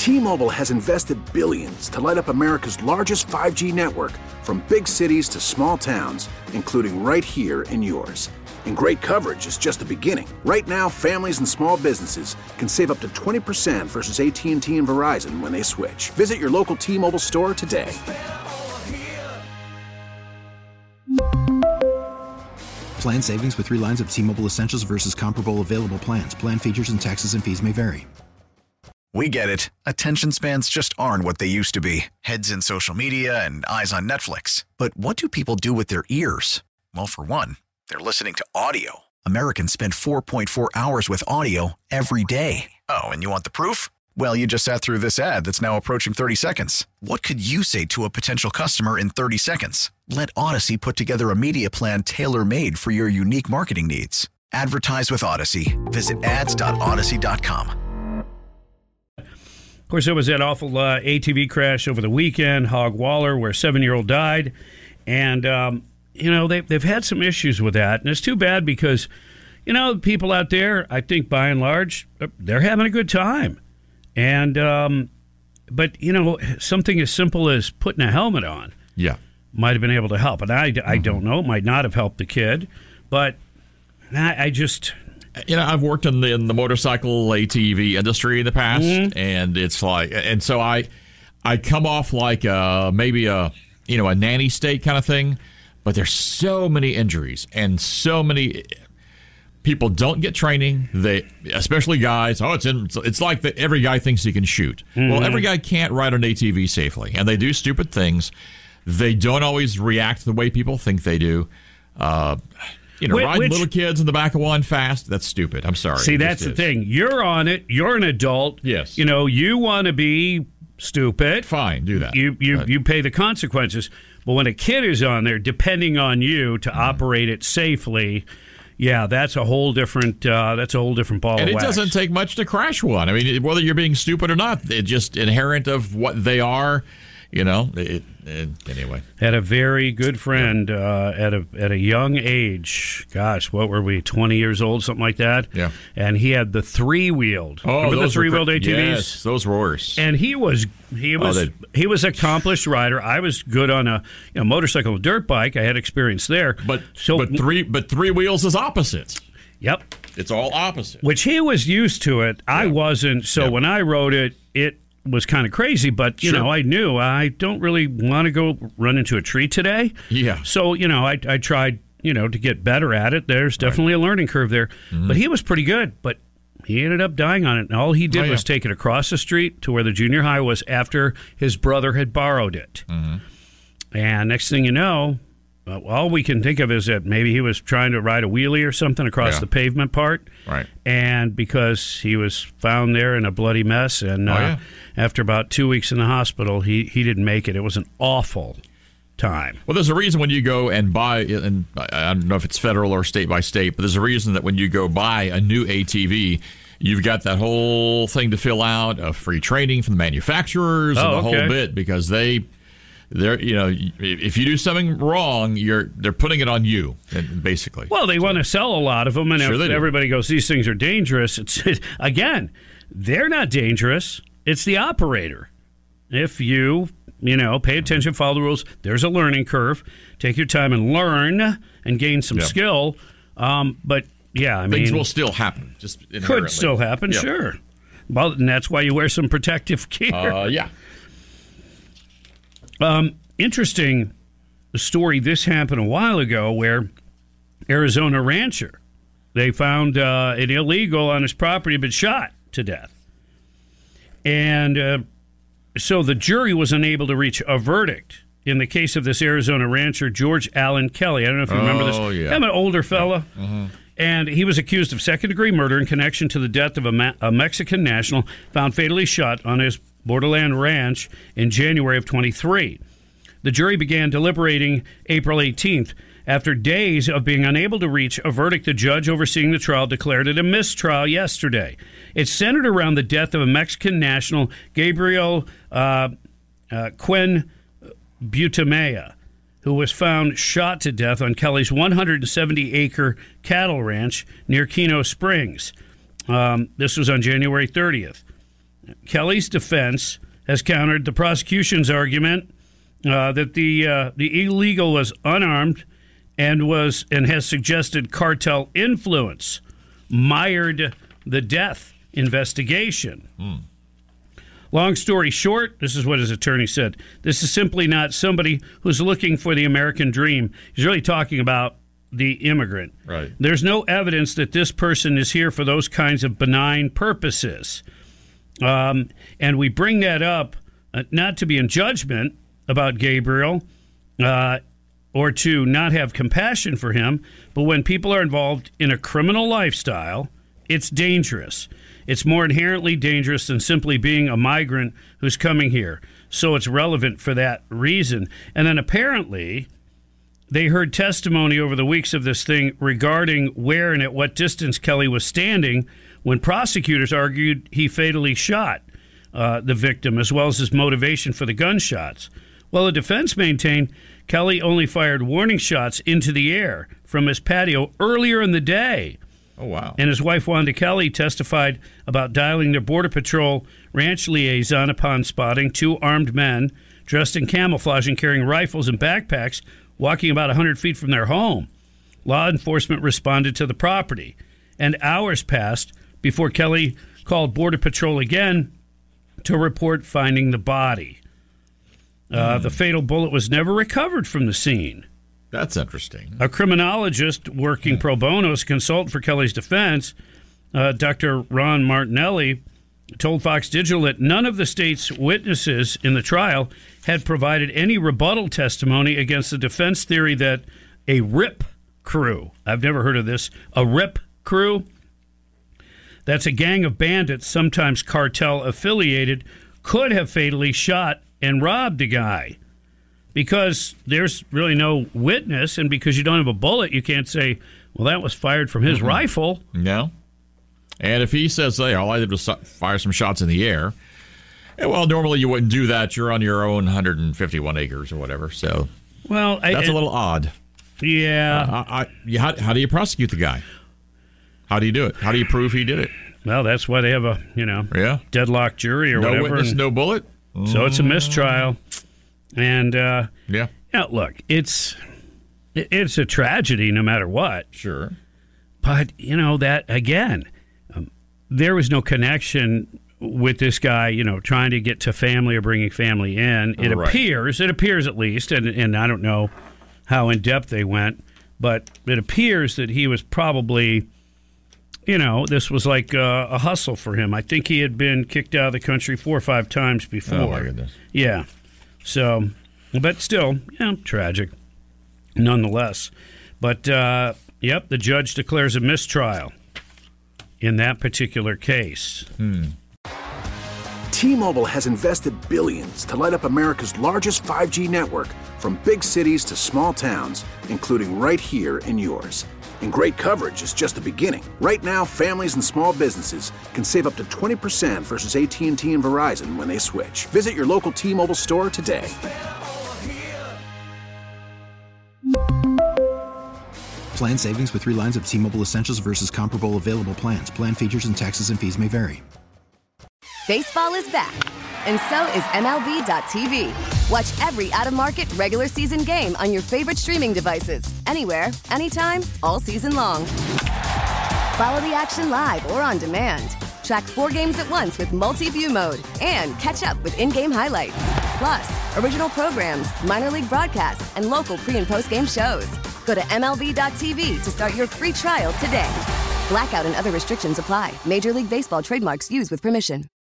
T-Mobile has invested billions to light up America's largest 5G network, from big cities to small towns, including right here in yours. And great coverage is just the beginning. Right now, families and small businesses can save up to 20% versus AT&T and Verizon when they switch. Visit your local T-Mobile store today. Plan savings with 3 lines of T-Mobile Essentials versus comparable available plans. Plan features and taxes and fees may vary. We get it. Attention spans just aren't what they used to be. Heads in social media and eyes on Netflix. But what do people do with their ears? Well, for one, they're listening to audio. Americans spend 4.4 hours with audio every day. Oh, and you want the proof? Well, you just sat through this ad that's now approaching 30 seconds. What could you say to a potential customer in 30 seconds? Let Odyssey put together a media plan tailor-made for your unique marketing needs. Advertise with Odyssey. Visit ads.odyssey.com. Of course, there was that awful ATV crash over the weekend, Hog Waller, where a 7-year-old died. And, they've had some issues with that. And it's too bad because, people out there, I think by and large, they're having a good time. And, but something as simple as putting a helmet on might have been able to help. And I don't know. It might not have helped the kid. But I just... I've worked in the motorcycle ATV industry in the past, and it's like, and so I come off like maybe a nanny state kind of thing, but there's so many injuries and so many people don't get training. They, especially guys, it's like every guy thinks he can shoot. Well, every guy can't ride an ATV safely, and they do stupid things. They don't always react the way people think they do. Riding little kids in the back of one fast, that's stupid. I'm sorry. See, that's the thing. You're on it. You're an adult. Yes. You want to be stupid. Fine, do that. You pay the consequences. But when a kid is on there, depending on you to operate it safely, that's a whole different ball of wax. And it doesn't take much to crash one. I mean, whether you're being stupid or not, it's just inherent of what they are. Anyway. Had a very good friend at a young age. Gosh, what were we, 20 years old, something like that? Yeah. And he had the 3-wheeled. Oh, remember the 3-wheeled ATVs? Yes, those were worse. And he was accomplished rider. I was good on a motorcycle and dirt bike. I had experience there. But three wheels is opposite. Yep. It's all opposite. Which he was used to it. I wasn't. So when I rode it was kind of crazy, but I knew I don't really want to go run into a tree today. Yeah. So I tried to get better at it. There's definitely a learning curve there, but he was pretty good. But he ended up dying on it, and all he did was take it across the street to where the junior high was after his brother had borrowed it. And next thing you know, all we can think of is that maybe he was trying to ride a wheelie or something across the pavement part. Right. And because he was found there in a bloody mess, and after about 2 weeks in the hospital, he didn't make it. It was an awful time. Well, there's a reason when you go and buy, and I don't know if it's federal or state by state, but there's a reason that when you go buy a new ATV, you've got that whole thing to fill out of free training from the manufacturers and the whole bit, because they're if you do something wrong, they're putting it on you, basically. Well, they want to sell a lot of them, and if everybody goes, these things are dangerous. Again, they're not dangerous. It's the operator. If you pay attention, follow the rules, there's a learning curve. Take your time and learn and gain some skill. But things will still happen. Just inherently. Could still happen, sure. Well, and that's why you wear some protective gear. Interesting story. This happened a while ago where Arizona rancher, they found an illegal on his property, but shot to death. And so the jury was unable to reach a verdict in the case of this Arizona rancher, George Allen Kelly. I don't know if you remember this. Yeah. I'm an older fella. And he was accused of second-degree murder in connection to the death of a Mexican national found fatally shot on his Borderland ranch in January of 23. The jury began deliberating April 18th. After days of being unable to reach a verdict, the judge overseeing the trial declared it a mistrial yesterday. It centered around the death of a Mexican national, Gabriel Quinn Butamea, who was found shot to death on Kelly's 170-acre cattle ranch near Keno Springs. This was on January 30th. Kelly's defense has countered the prosecution's argument that the illegal was unarmed and has suggested cartel influence mired the death investigation. Long story short, this is what his attorney said. This is simply not somebody who's looking for the American dream. He's really talking about the immigrant. Right. There's no evidence that this person is here for those kinds of benign purposes. And we bring that up not to be in judgment about Gabriel or to not have compassion for him, but when people are involved in a criminal lifestyle, it's dangerous. It's more inherently dangerous than simply being a migrant who's coming here. So it's relevant for that reason. And then apparently they heard testimony over the weeks of this thing regarding where and at what distance Kelly was standing when prosecutors argued he fatally shot the victim, as well as his motivation for the gunshots. Well, the defense maintained Kelly only fired warning shots into the air from his patio earlier in the day. Oh, wow. And his wife, Wanda Kelly, testified about dialing their Border Patrol ranch liaison upon spotting two armed men dressed in camouflage and carrying rifles and backpacks walking about 100 feet from their home. Law enforcement responded to the property, and hours passed before Kelly called Border Patrol again to report finding the body. The fatal bullet was never recovered from the scene. That's interesting. A criminologist working pro bono as a consultant for Kelly's defense, Dr. Ron Martinelli, told Fox Digital that none of the state's witnesses in the trial had provided any rebuttal testimony against the defense theory that a RIP crew, I've never heard of this, a RIP crew, that's a gang of bandits, sometimes cartel affiliated, could have fatally shot and robbed a guy. Because there's really no witness, and because you don't have a bullet, you can't say, well, that was fired from his rifle. No. And if he says, hey, all I did was fire some shots in the air, well, normally you wouldn't do that. You're on your own 151 acres or whatever. So well, that's a little odd. Yeah. How do you prosecute the guy? How do you do it? How do you prove he did it? Well, that's why they have a, deadlock jury or whatever. No witness, no bullet? So it's a mistrial. And, look, it's a tragedy no matter what. Sure. But, that, again, there was no connection with this guy, trying to get to family or bringing family in. It appears at least, and I don't know how in-depth they went, but it appears that he was probably, this was like a hustle for him. I think he had been kicked out of the country 4 or 5 times before. Oh, my goodness. Yeah. So, but still, tragic nonetheless. But, the judge declares a mistrial in that particular case. T-Mobile has invested billions to light up America's largest 5G network, from big cities to small towns, including right here in yours. And great coverage is just the beginning. Right now, families and small businesses can save up to 20% versus AT&T and Verizon when they switch. Visit your local T-Mobile store today. Plan savings with 3 lines of T-Mobile Essentials versus comparable available plans. Plan features and taxes and fees may vary. Baseball is back, and so is MLB.tv. Watch every out-of-market regular season game on your favorite streaming devices, anywhere, anytime, all season long. Follow the action live or on demand. Track 4 games at once with multi-view mode and catch up with in-game highlights. Plus, original programs, minor league broadcasts, and local pre- and post-game shows. Go to MLB.tv to start your free trial today. Blackout and other restrictions apply. Major League Baseball trademarks used with permission.